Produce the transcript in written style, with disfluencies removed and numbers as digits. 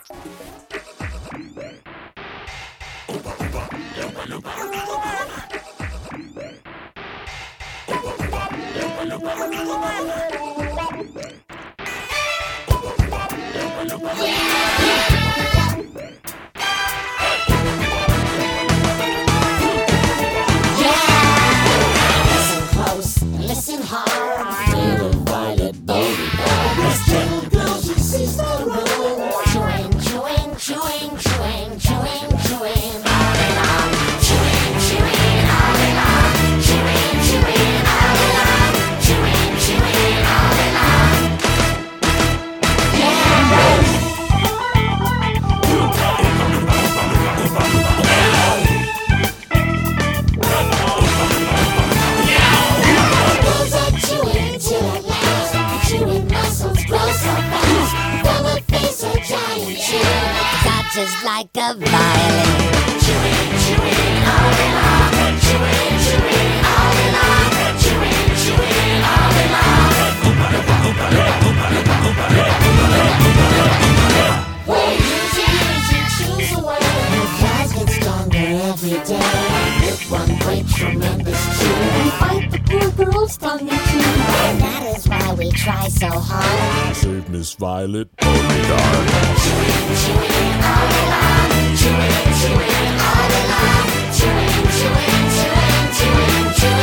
Just like a violin. Chewing, chewing, all day long. Chewing, chewing, all day long. Chewing, chewing, all day long. We're using choose a word. The flies get stronger every day. With one great tremendous chew, we fight the poor girl's tongue and chew. And that is why we try so hard. Save Miss Violet Beauregard. Chewing, chewing, all day long. Chewing, chewing, all day long. Chewing, chewing, chewing, chewing, chewing.